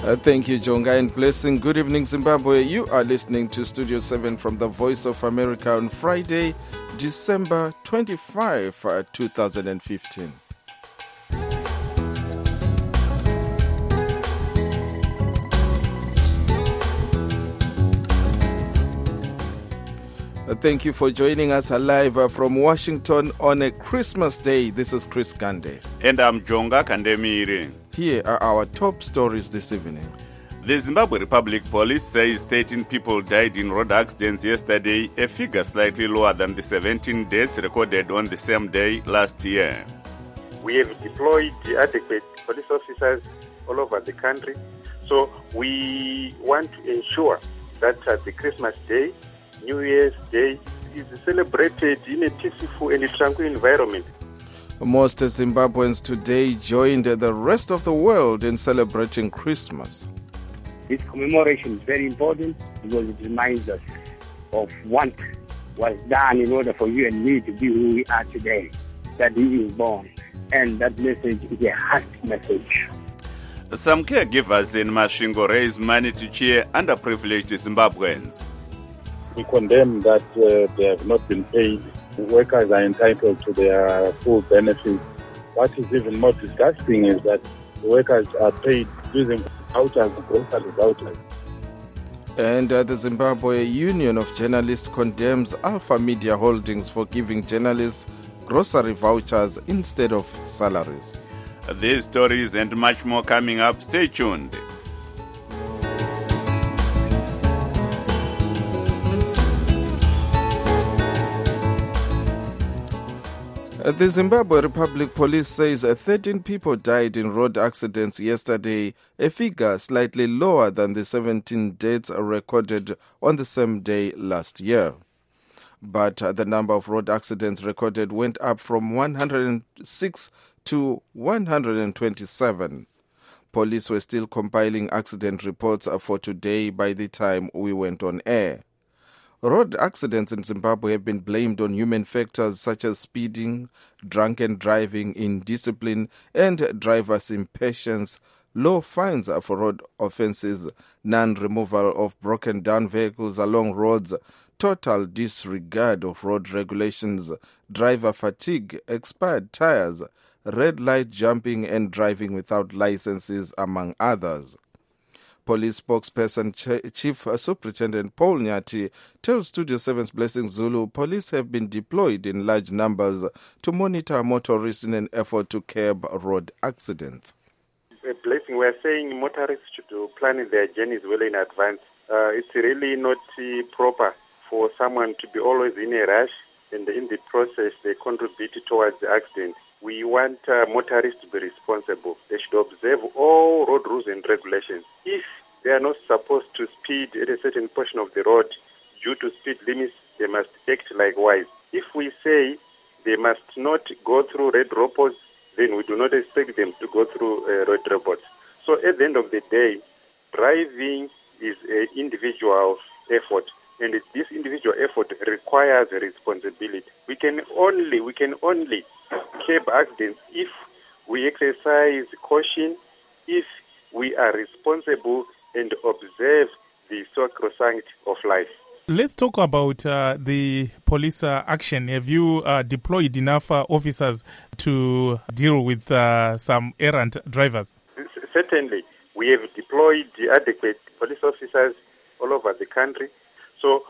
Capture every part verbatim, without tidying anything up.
Uh, thank you, Jonga, and blessing. Good evening, Zimbabwe. You are listening to Studio seven from the Voice of America on Friday, December twenty-fifth, uh, two thousand fifteen. Uh, thank you for joining us live uh, from Washington on a Christmas Day. This is Chris Gande. And I'm Jonga Kandemiri. Here are our top stories this evening. The Zimbabwe Republic Police says thirteen people died in road accidents yesterday, a figure slightly lower than the seventeen deaths recorded on the same day last year. We have deployed adequate police officers all over the country, so we want to ensure that uh, the Christmas Day, New Year's Day, is celebrated in a peaceful and tranquil environment. Most Zimbabweans today joined the rest of the world in celebrating Christmas. This commemoration is very important because it reminds us of what was done in order for you and me to be who we are today, that he is born. And that message is a heart message. Some caregivers in Masvingo raise money to cheer underprivileged Zimbabweans. We condemn that uh, they have not been paid. Workers are entitled to their full benefits. What is even more disgusting is that the workers are paid using vouchers, grocery vouchers. And uh, the Zimbabwe Union of Journalists condemns Alpha Media Holdings for giving journalists grocery vouchers instead of salaries. These stories and much more coming up. Stay tuned. The Zimbabwe Republic Police says thirteen people died in road accidents yesterday, a figure slightly lower than the seventeen deaths recorded on the same day last year. But the number of road accidents recorded went up from one hundred six to one hundred twenty-seven. Police were still compiling accident reports for today by the time we went on air. Road accidents in Zimbabwe have been blamed on human factors such as speeding, drunken driving, indiscipline, and drivers' impatience, low fines for road offences, non-removal of broken-down vehicles along roads, total disregard of road regulations, driver fatigue, expired tires, red light jumping, and driving without licenses, among others. Police spokesperson Ch- Chief Superintendent Paul Nyati tells Studio seven's Blessing Zulu police have been deployed in large numbers to monitor motorists in an effort to curb road accidents. Blessing, we are saying motorists should plan their journeys well in advance. Uh, it's really not uh, proper for someone to be always in a rush and in the process they contribute towards the accident. We want uh, motorists to be responsible. They should observe all road rules and regulations. If they are not supposed to speed at a certain portion of the road due to speed limits, they must act likewise. If we say they must not go through red robots, then we do not expect them to go through uh, red robots. So at the end of the day, driving is an individual effort. And this individual effort requires a responsibility. We can only we can only curb accidents if we exercise caution, if we are responsible and observe the sacrosanct of life. Let's talk about uh, the police uh, action. Have you uh, deployed enough uh, officers to deal with uh, some errant drivers? Certainly. We have deployed adequate police officers all over the country. So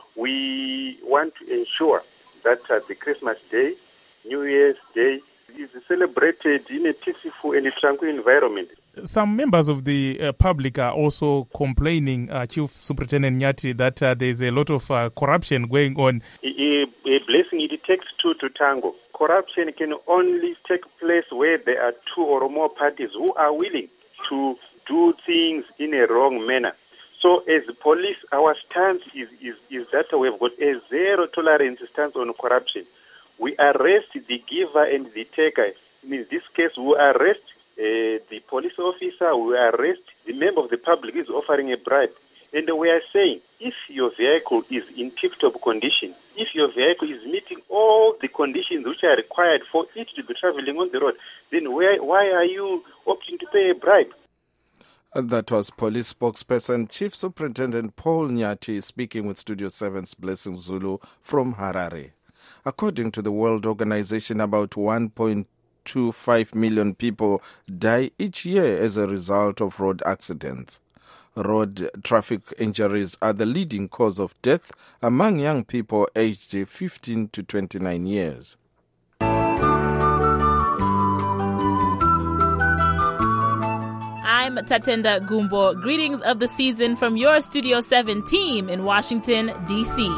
we want to ensure that uh, the Christmas Day, New Year's Day, is celebrated in a peaceful and tranquil environment. Some members of the uh, public are also complaining, uh, Chief Superintendent Nyati, that uh, there is a lot of uh, corruption going on. A, a blessing, it takes two to tango. Corruption can only take place where there are two or more parties who are willing to do things in a wrong manner. So as police, our stance is, is, is that we've got a zero tolerance stance on corruption. We arrest the giver and the taker. In this case, we arrest uh, the police officer, we arrest the member of the public who is offering a bribe. And we are saying, if your vehicle is in tip-top condition, if your vehicle is meeting all the conditions which are required for it to be traveling on the road, then why, why are you opting to pay a bribe? That was police spokesperson Chief Superintendent Paul Nyati speaking with Studio seven's Blessing Zulu from Harare. According to the World Organization, about one point two five million people die each year as a result of road accidents. Road traffic injuries are the leading cause of death among young people aged fifteen to twenty-nine years. I'm Tatenda Gumbo. Greetings of the season from your Studio seven team in Washington, D C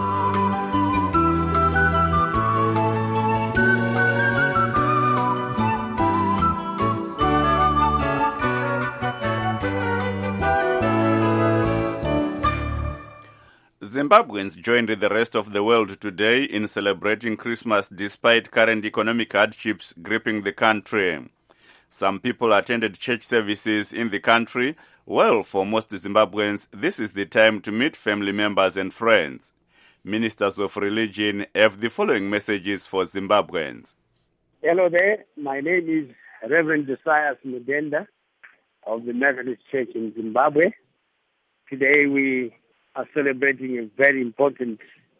Zimbabweans joined the rest of the world today in celebrating Christmas despite current economic hardships gripping the country. Some people attended church services in the country. Well, for most Zimbabweans, this is the time to meet family members and friends. Ministers of religion have the following messages for Zimbabweans. Hello there. My name is Reverend Josias Mudenda of the Methodist Church in Zimbabwe. Today we are celebrating a very important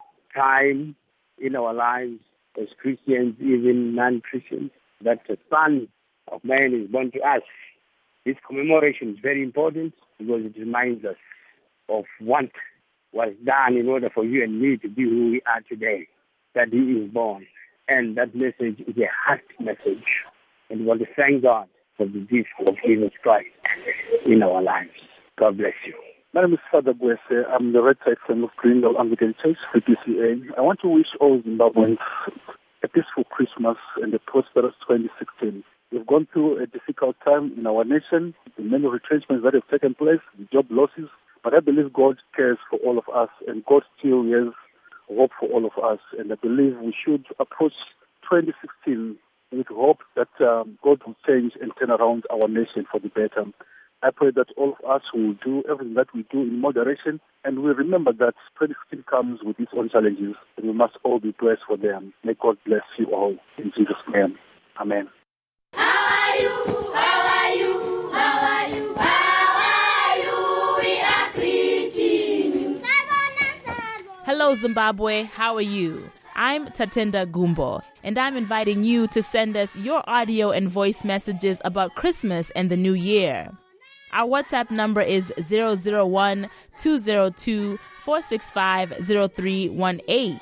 time in our lives as Christians, even non-Christians, that the Son of Man is born to us. This commemoration is very important because it reminds us of what was done in order for you and me to be who we are today, that He is born. And that message is a heart message. And we want to thank God for the gift of Jesus Christ in our lives. God bless you. My name is Father Gwese. I'm the Red Side Son of Greenville Anglican Church, V P C A. I want to wish all Zimbabweans a peaceful Christmas and a prosperous twenty sixteen. We've gone through a difficult time in our nation, the many retrenchments that have taken place, the job losses, but I believe God cares for all of us and God still has hope for all of us. And I believe we should approach twenty sixteen with hope that um, God will change and turn around our nation for the better. I pray that all of us will do everything that we do in moderation, and we remember that twenty sixteen comes with its own challenges, and we must all be blessed for them. May God bless you all. In Jesus' name, amen. How are you? How are you? How are you? How are you? We are greeting. Hello, Zimbabwe. How are you? I'm Tatenda Gumbo, and I'm inviting you to send us your audio and voice messages about Christmas and the New Year. Our WhatsApp number is zero zero one, two zero two, four six five, zero three one eight.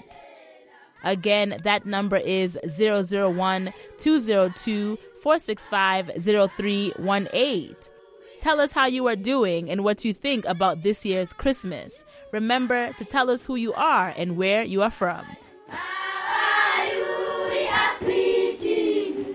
Again, that number is zero zero one, two zero two, four six five, zero three one eight. Tell us how you are doing and what you think about this year's Christmas. Remember to tell us who you are and where you are from. How are you? We are greeting.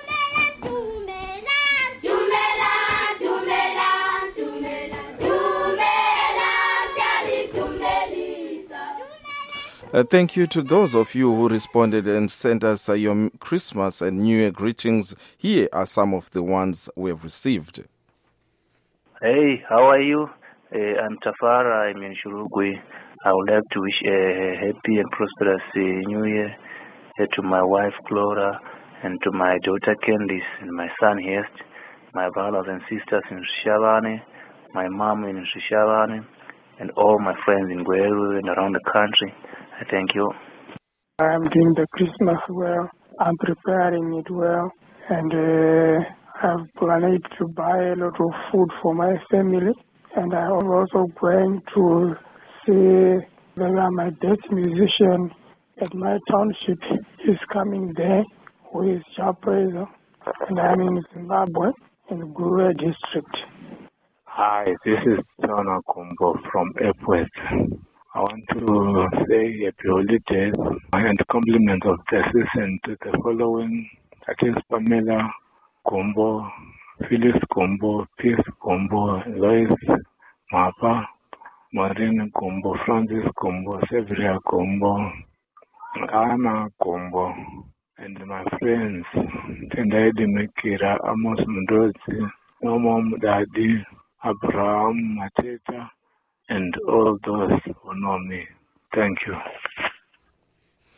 Uh, thank you to those of you who responded and sent us uh, your Christmas and New Year greetings. Here are some of the ones we have received. Hey, how are you? Uh, I'm Tafara. I'm in Shurugwe. I would like to wish a happy and prosperous uh, New Year uh, to my wife, Flora, and to my daughter, Candice, and my son, Hest, my brothers and sisters in Shishavane, my mom in Shishavane, and all my friends in Gweru and around the country. I thank you. I'm doing the Christmas well. I'm preparing it well. And uh, I've planned to buy a lot of food for my family. And I'm also going to see whether my best musician at my township is coming there, who is Chapreza. And I'm in Zimbabwe, in Gure district. Hi, this is Tona Kumbo from Epworth. I want to say happy holidays and compliments of the season to the following. That is Pamela Kumbo, Phyllis Kumbo, Peace Kumbo, Lois Mapa, Maureen Kumbo, Francis Kumbo, Severia Kumbo, Anna Kumbo, and my friends, Tendaidi Mekira, Amos Mundozi, Nomom Daddy, Abraham Mateta, and all those who know me. Thank you.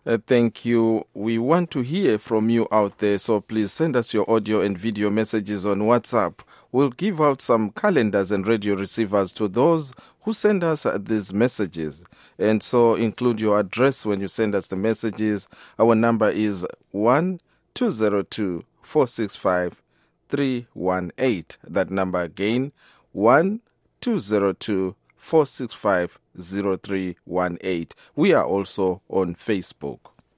Uh, thank you. We want to hear from you out there, so please send us your audio and video messages on WhatsApp. We'll give out some calendars and radio receivers to those who send us uh, these messages. And so include your address when you send us the messages. Our number is one two zero two, four six five, three one eight. That number again, one two zero two, four six five, zero three one eight. We are also on Facebook.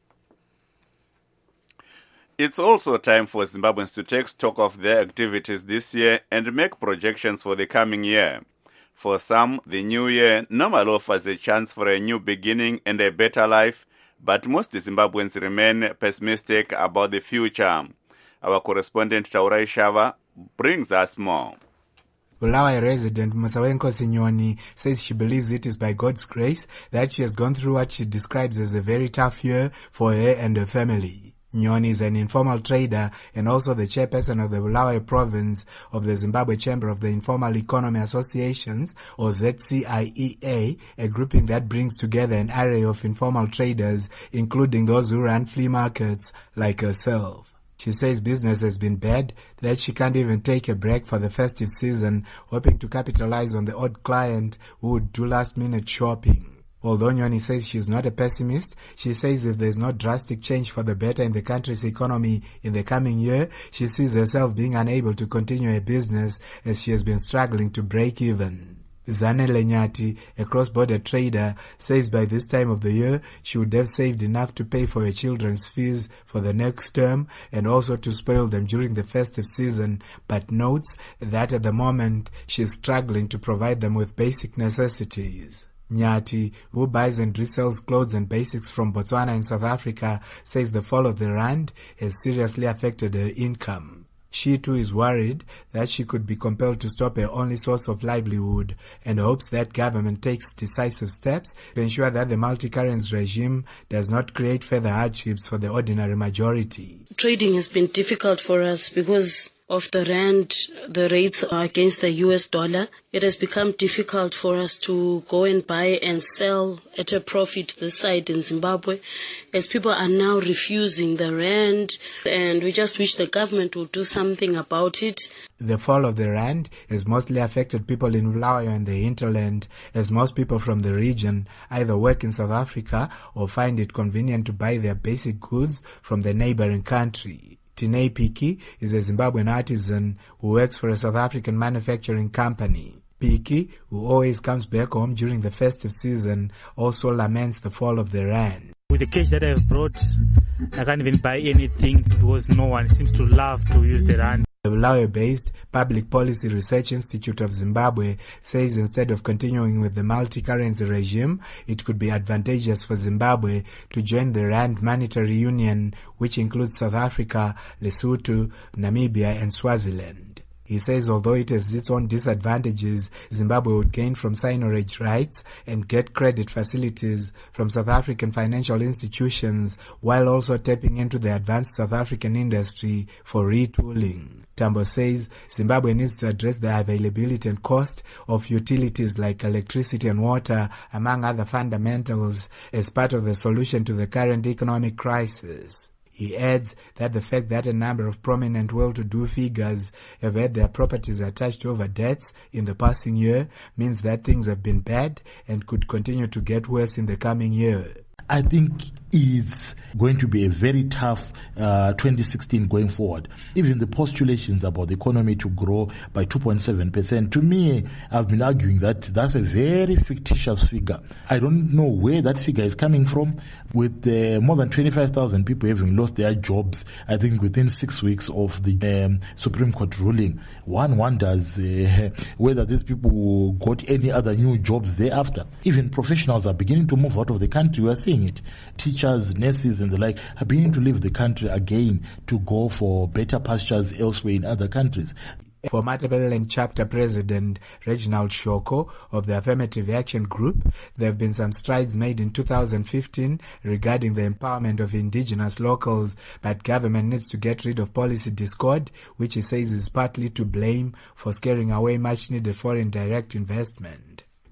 It's also time for Zimbabweans to take stock of their activities this year and make projections for the coming year. For some, the new year normally offers a chance for a new beginning and a better life, but most Zimbabweans remain pessimistic about the future. Our correspondent Taurai Shava brings us more. Bulawayo resident Musawenkosi Nyoni says she believes it is by God's grace that she has gone through what she describes as a very tough year for her and her family. Nyoni is an informal trader and also the chairperson of the Bulawayo province of the Zimbabwe Chamber of the Informal Economy Associations, or Z C I E A, a grouping that brings together an array of informal traders, including those who run flea markets like herself. She says business has been bad, that she can't even take a break for the festive season, hoping to capitalize on the odd client who would do last-minute shopping. Although Nyoni says she is not a pessimist, she says if there is no drastic change for the better in the country's economy in the coming year, she sees herself being unable to continue her business as she has been struggling to break even. Zane Lenyati, a cross-border trader, says by this time of the year she would have saved enough to pay for her children's fees for the next term and also to spoil them during the festive season, but notes that at the moment she is struggling to provide them with basic necessities. Nyati, who buys and resells clothes and basics from Botswana and South Africa, says the fall of the rand has seriously affected her income. She too is worried that she could be compelled to stop her only source of livelihood and hopes that government takes decisive steps to ensure that the multi-currency regime does not create further hardships for the ordinary majority. Trading has been difficult for us because of the rand, the rates against the U S dollar. It has become difficult for us to go and buy and sell at a profit this side in Zimbabwe, as people are now refusing the rand, and we just wish the government would do something about it. The fall of the rand has mostly affected people in Bulawayo and the hinterland, as most people from the region either work in South Africa or find it convenient to buy their basic goods from the neighboring country. Tinei Piki is a Zimbabwean artisan who works for a South African manufacturing company. Piki, who always comes back home during the festive season, also laments the fall of the rand. With the cash that I've brought, I can't even buy anything because no one seems to love to use the rand. The Bulawayo-based Public Policy Research Institute of Zimbabwe says instead of continuing with the multi-currency regime, it could be advantageous for Zimbabwe to join the Rand Monetary Union, which includes South Africa, Lesotho, Namibia and Swaziland. He says although it has its own disadvantages, Zimbabwe would gain from seigniorage rights and get credit facilities from South African financial institutions, while also tapping into the advanced South African industry for retooling. Tambo says Zimbabwe needs to address the availability and cost of utilities like electricity and water, among other fundamentals, as part of the solution to the current economic crisis. He adds that the fact that a number of prominent well-to-do figures have had their properties attached over debts in the passing year means that things have been bad and could continue to get worse in the coming year. I think it's going to be a very tough uh, twenty sixteen going forward. Even the postulations about the economy to grow by two point seven percent, to me, I've been arguing that that's a very fictitious figure. I don't know where that figure is coming from. With uh, more than twenty-five thousand people having lost their jobs, I think within six weeks of the um, Supreme Court ruling, one wonders uh, whether these people got any other new jobs thereafter. Even professionals are beginning to move out of the country. We are seeing it. Teachers, nurses and the like are beginning to leave the country again to go for better pastures elsewhere in other countries. For Matabeleland Chapter President Reginald Shoko of the Affirmative Action Group, there have been some strides made in two thousand fifteen regarding the empowerment of indigenous locals, but government needs to get rid of policy discord, which he says is partly to blame for scaring away much-needed foreign direct investment.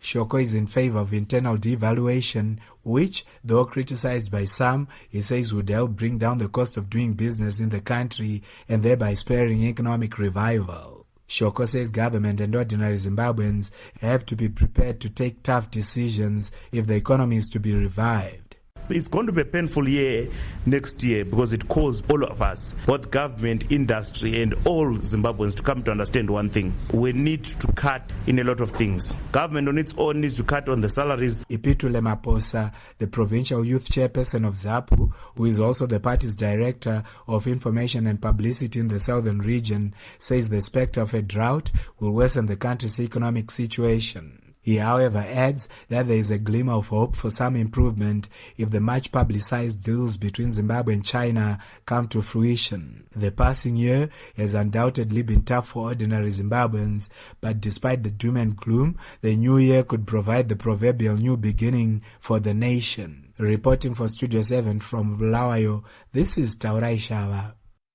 Shoko is in favor of internal devaluation, which, though criticized by some, he says would help bring down the cost of doing business in the country and thereby spurring economic revival. Shoko says government and ordinary Zimbabweans have to be prepared to take tough decisions if the economy is to be revived. It's going to be a painful year next year because it calls all of us, both government, industry, and all Zimbabweans to come to understand one thing. We need to cut in a lot of things. Government on its own needs to cut on the salaries. Ipitule Maposa, the provincial youth chairperson of ZAPU, who is also the party's director of information and publicity in the southern region, says the specter of a drought will worsen the country's economic situation. He, however, adds that there is a glimmer of hope for some improvement if the much-publicized deals between Zimbabwe and China come to fruition. The passing year has undoubtedly been tough for ordinary Zimbabweans, but despite the doom and gloom, the new year could provide the proverbial new beginning for the nation. Reporting for Studio seven from Bulawayo, this is Taurai Shava.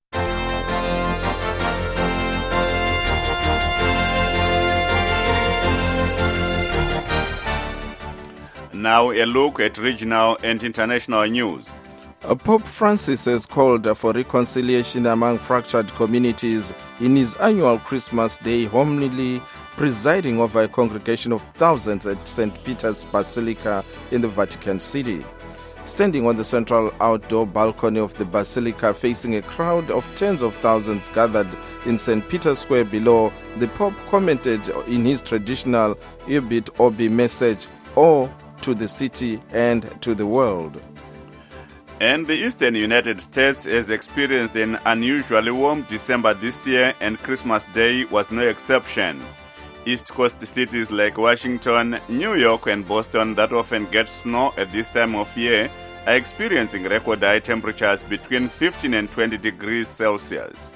Now a look at regional and international news. Pope Francis has called for reconciliation among fractured communities in his annual Christmas Day homily, presiding over a congregation of thousands at Saint Peter's Basilica in the Vatican City. Standing on the central outdoor balcony of the Basilica facing a crowd of tens of thousands gathered in Saint Peter's Square below, the Pope commented in his traditional Ubit Obi message, "Oh, to the city and to the world." And the eastern United States has experienced an unusually warm December this year, and Christmas Day was no exception. East Coast cities like Washington, New York, and Boston that often get snow at this time of year are experiencing record high temperatures between fifteen and twenty degrees Celsius.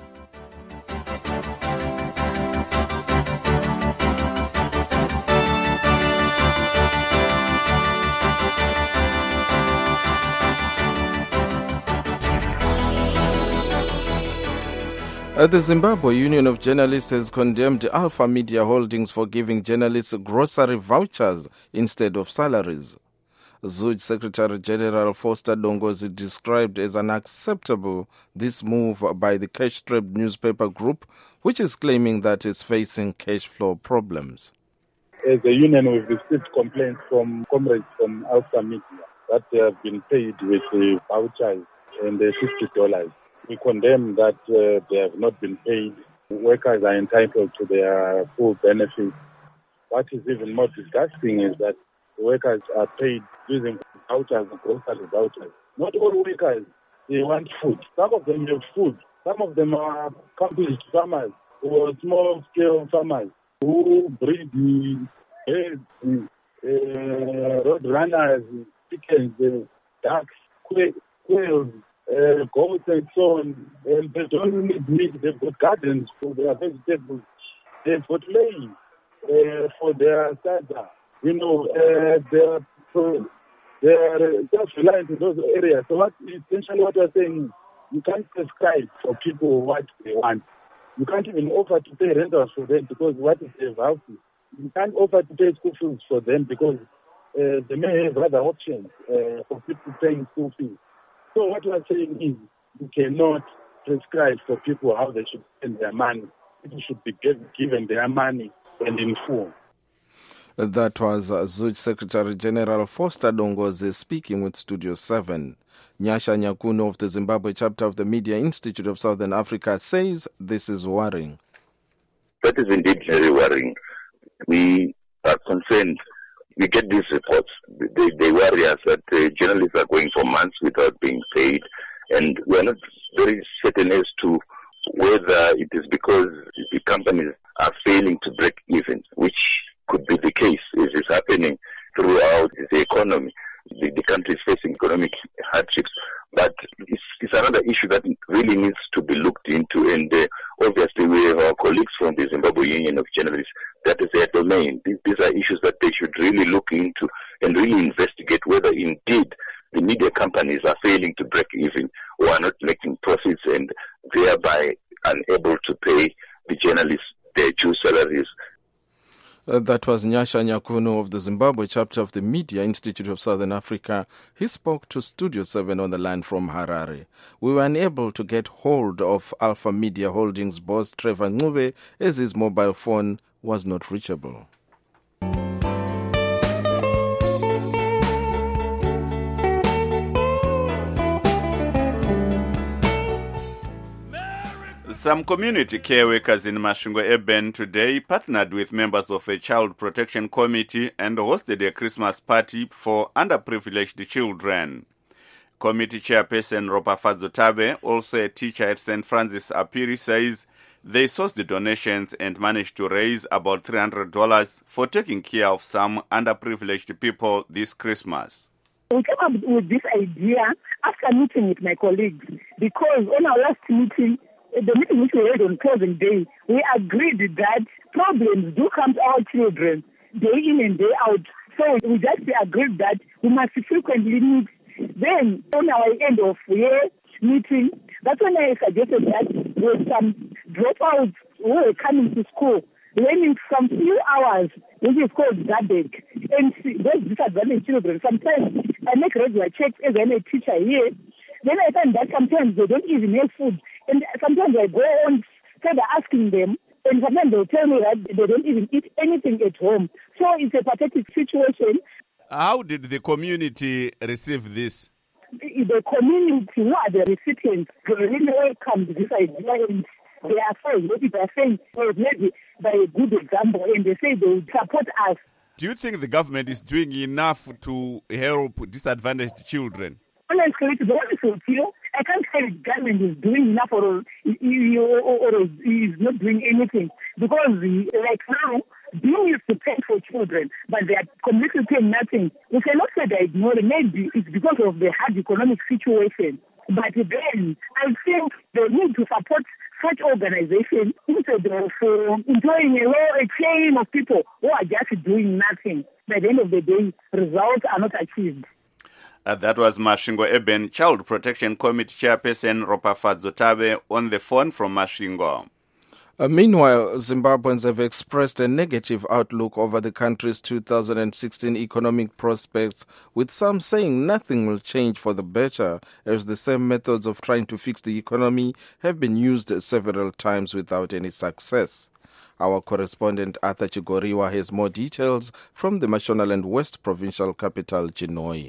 Uh, the Zimbabwe Union of Journalists has condemned Alpha Media Holdings for giving journalists grocery vouchers instead of salaries. Z U J Secretary General Foster Dongozi described as unacceptable this move by the cash-strapped newspaper group, which is claiming that it's facing cash flow problems. As a union, we've received complaints from comrades from Alpha Media that they have been paid with uh, vouchers and uh, fifty dollars. We condemn that uh, they have not been paid. Workers are entitled to their full benefits. What is even more disgusting is that the workers are paid using vouchers, grocery vouchers. Not all workers, they want food. Some of them have food. Some of them are accomplished farmers or small-scale farmers who breed birds, uh, road runners, chickens, uh, ducks, quail, quails, Uh, goats and so on, and they don't need meat. They've got gardens for their vegetables. They've got land uh, for their sada. You know, uh, they're so they're self-reliant in those areas. So what essentially what we're saying, you can't prescribe for people what they want. You can't even offer to pay rentals for them because what is their houses. You can't offer to pay school fees for them because uh, they may have other options uh, for people paying school fees. So what we are saying is you cannot prescribe for people how they should spend their money. People should be given their money and in full. That was Z U J Secretary General Foster Dongozi speaking with Studio seven. Nyasha Nyakuno of the Zimbabwe chapter of the Media Institute of Southern Africa says this is worrying. That is indeed very worrying. We are concerned. We get these reports. They, they worry us that uh, journalists are going for months without being paid, and we are not very certain as to whether it is because the companies are failing to break even, which could be the case, as is happening throughout the economy. The, the country is facing economic hardships, but it's, it's another issue that really needs to be looked into, and uh, obviously we have our colleagues from the Zimbabwe Union of Journalists. That is their domain. These, these are issues that they should really look into and really investigate whether indeed the media companies are failing to break even or are not making profits and thereby unable to pay the journalists their due salaries. Uh, that was Nyasha Nyakuno of the Zimbabwe chapter of the Media Institute of Southern Africa. He spoke to Studio seven on the line from Harare. We were unable to get hold of Alpha Media Holdings boss Trevor Ncube as his mobile phone was not reachable. Some community care workers in Masvingo Eben today partnered with members of a child protection committee and hosted a Christmas party for underprivileged children. Committee chairperson Ropa Fadzotabe, also a teacher at Saint Francis Apiri, says they sourced the donations and managed to raise about three hundred dollars for taking care of some underprivileged people this Christmas. We came up with this idea after meeting with my colleagues because on our last meeting, the meeting which we had on closing day, we agreed that problems do come to our children day in and day out. So we just agreed that we must frequently meet. Then on our end of year meeting, that's when I suggested that there were some dropouts who were coming to school, learning some few hours, which is called garbage. And those disadvantaged children, sometimes I make regular checks as I'm a teacher here. Then I find that sometimes they don't even have food. And sometimes I go on further asking them, and sometimes they'll tell me that they don't even eat anything at home. So it's a pathetic situation. How did the community receive this? The, the community, who are the recipients, they really welcomed this idea, and they are saying, maybe they're saying, well, maybe by a good example, and they say they will support us. Do you think the government is doing enough to help disadvantaged children? Honestly, to be honest with you, I can't say the government is doing enough or, or, or is not doing anything. Because, like now, being used to pay for children, but they are completely paying nothing. We cannot say they ignore it. Maybe it's because of the hard economic situation. But then, I think they need to support such organizations instead of uh, employing a, a chain of people who are just doing nothing. By the end of the day, results are not achieved. Uh, that was Masvingo Eben Child Protection Committee Chairperson Ropa Fadzotabe on the phone from Masvingo. Uh, meanwhile, Zimbabweans have expressed a negative outlook over the country's two thousand sixteen economic prospects, with some saying nothing will change for the better, as the same methods of trying to fix the economy have been used several times without any success. Our correspondent Arthur Chigoriwa has more details from the Mashonaland West provincial capital, Chinhoyi.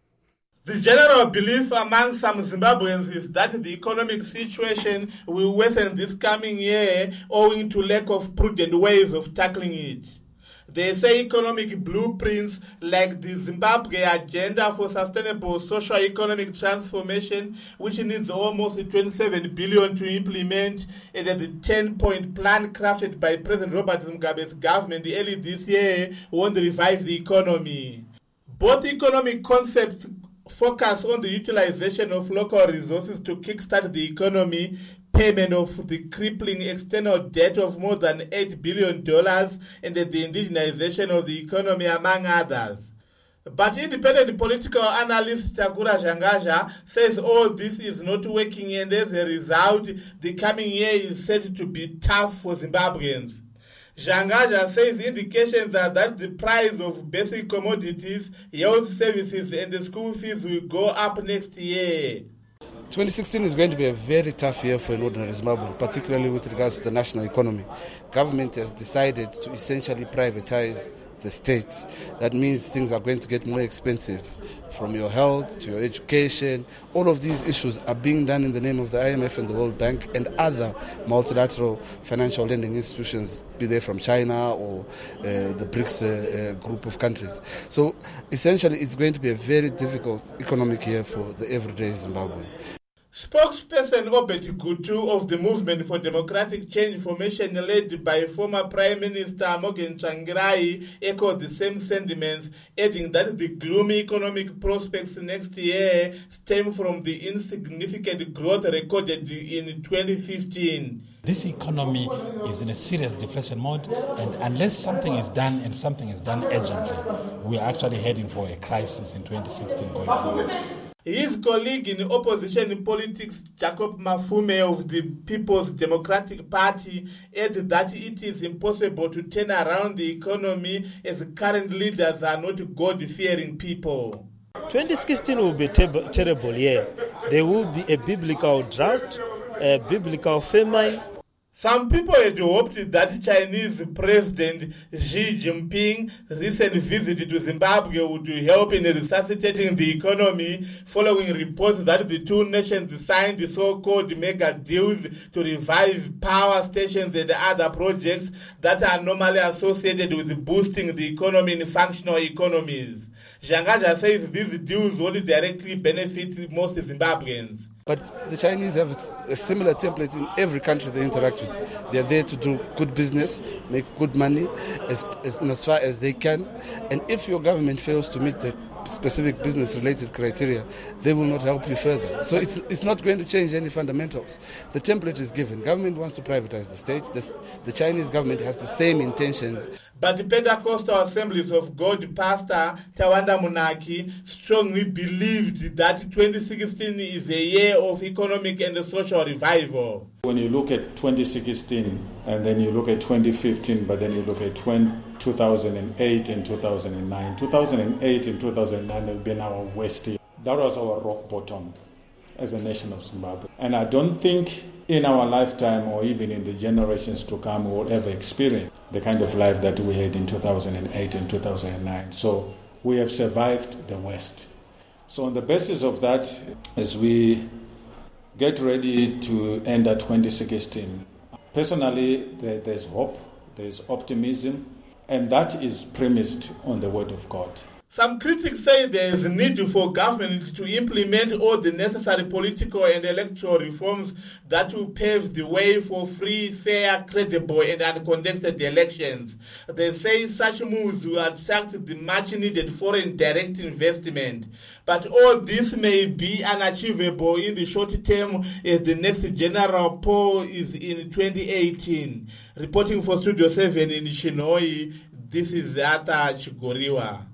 The general belief among some Zimbabweans is that the economic situation will worsen this coming year owing to lack of prudent ways of tackling it. They say economic blueprints like the Zimbabwe Agenda for Sustainable Socio-Economic Transformation, which needs almost twenty-seven billion dollars to implement, and the ten-point plan crafted by President Robert Mugabe's government early this year won't revive the economy. Both economic concepts focus on the utilization of local resources to kickstart the economy, payment of the crippling external debt of more than eight billion dollars, and the indigenization of the economy, among others. But independent political analyst Takura Zhangaja says all this is not working, and as a result, the coming year is set to be tough for Zimbabweans. Zhangaja says indications are that the price of basic commodities, health services, and the school fees will go up next year. twenty sixteen is going to be a very tough year for an ordinary Zimbabwean, particularly with regards to the national economy. Government has decided to essentially privatize the state. That means things are going to get more expensive, from your health to your education. All of these issues are being done in the name of the I M F and the World Bank and other multilateral financial lending institutions, be they from China or uh, the BRICS uh, uh, group of countries. So essentially it's going to be a very difficult economic year for the everyday Zimbabwean. Spokesperson Obert Gutu of the Movement for Democratic Change formation led by former Prime Minister Morgan Tsvangirai echoed the same sentiments, adding that the gloomy economic prospects next year stem from the insignificant growth recorded in twenty fifteen. This economy is in a serious deflation mode, and unless something is done, and something is done urgently, we are actually heading for a crisis in twenty sixteen going forward. His colleague in opposition politics, Jacob Mafume of the People's Democratic Party, added that it is impossible to turn around the economy as current leaders are not God-fearing people. twenty sixteen will be a ter- terrible year. There will be a biblical drought, a biblical famine. Some people had hoped that Chinese President Xi Jinping's recent visit to Zimbabwe would help in resuscitating the economy following reports that the two nations signed so-called mega deals to revive power stations and other projects that are normally associated with boosting the economy in functional economies. Jangaja says these deals only directly benefit most Zimbabweans. But the Chinese have a similar template in every country they interact with. They're there to do good business, make good money as, as, as far as they can. And if your government fails to meet the specific business-related criteria, they will not help you further. So it's it's not going to change any fundamentals. The template is given. Government wants to privatize the states. The, the Chinese government has the same intentions. But the Pentecostal Assemblies of God pastor Tawanda Munaki strongly believed that twenty sixteen is a year of economic and social revival. When you look at twenty sixteen and then you look at twenty fifteen, but then you look at two thousand eight and two thousand nine, two thousand eight and two thousand nine have been our worst year. That was our rock bottom as a nation of Zimbabwe. And I don't think in our lifetime or even in the generations to come we'll ever experience the kind of life that we had in two thousand eight and two thousand nine. So we have survived the worst. So on the basis of that, as we get ready to enter twenty sixteen, personally there, there's hope, there's optimism, and that is premised on the Word of God. Some critics say there is a need for government to implement all the necessary political and electoral reforms that will pave the way for free, fair, credible, and uncontested elections. They say such moves will attract the much-needed foreign direct investment. But all this may be unachievable in the short term as the next general poll is in twenty eighteen. Reporting for Studio seven in Shinoi, this is Ata Chigoriwa.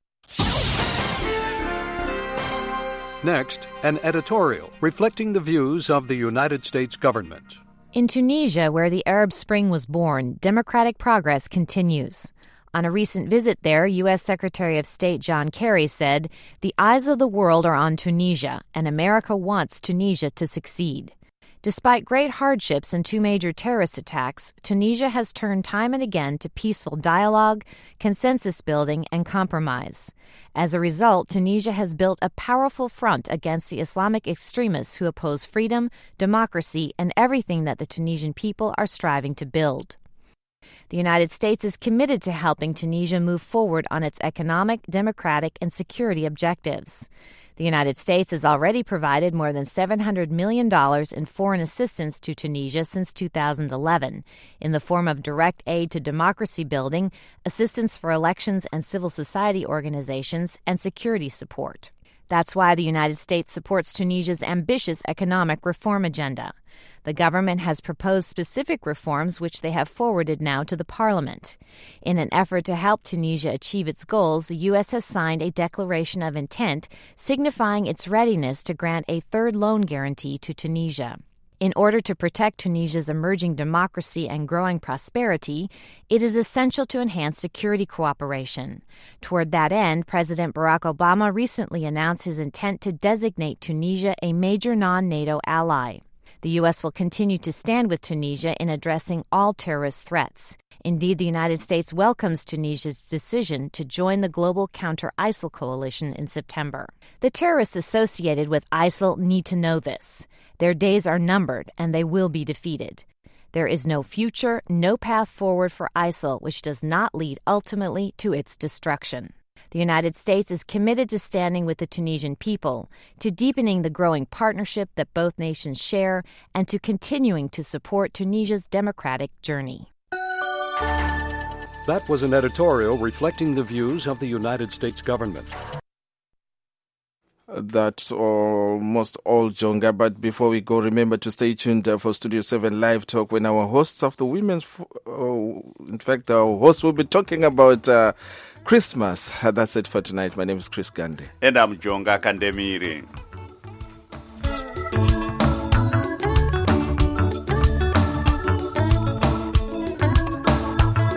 Next, an editorial reflecting the views of the United States government. In Tunisia, where the Arab Spring was born, democratic progress continues. On a recent visit there, U S Secretary of State John Kerry said, "The eyes of the world are on Tunisia, and America wants Tunisia to succeed." Despite great hardships and two major terrorist attacks, Tunisia has turned time and again to peaceful dialogue, consensus building, and compromise. As a result, Tunisia has built a powerful front against the Islamic extremists who oppose freedom, democracy, and everything that the Tunisian people are striving to build. The United States is committed to helping Tunisia move forward on its economic, democratic, and security objectives. The United States has already provided more than seven hundred million dollars in foreign assistance to Tunisia since two thousand eleven, in the form of direct aid to democracy building, assistance for elections and civil society organizations, and security support. That's why the United States supports Tunisia's ambitious economic reform agenda. The government has proposed specific reforms which they have forwarded now to the parliament. In an effort to help Tunisia achieve its goals, the U S has signed a declaration of intent signifying its readiness to grant a third loan guarantee to Tunisia. In order to protect Tunisia's emerging democracy and growing prosperity, it is essential to enhance security cooperation. Toward that end, President Barack Obama recently announced his intent to designate Tunisia a major non-NATO ally. The U S will continue to stand with Tunisia in addressing all terrorist threats. Indeed, the United States welcomes Tunisia's decision to join the global counter-ISIL coalition in September. The terrorists associated with ISIL need to know this. Their days are numbered, and they will be defeated. There is no future, no path forward for ISIL which does not lead ultimately to its destruction. The United States is committed to standing with the Tunisian people, to deepening the growing partnership that both nations share, and to continuing to support Tunisia's democratic journey. That was an editorial reflecting the views of the United States government. That's almost all, Jonga. But before we go, remember to stay tuned for Studio seven Live Talk when our hosts of the Women's... Uh, in fact, our hosts will be talking about... Uh, Christmas. That's it for tonight. My name is Chris Gandhi. And I'm Jonga Kandemiri.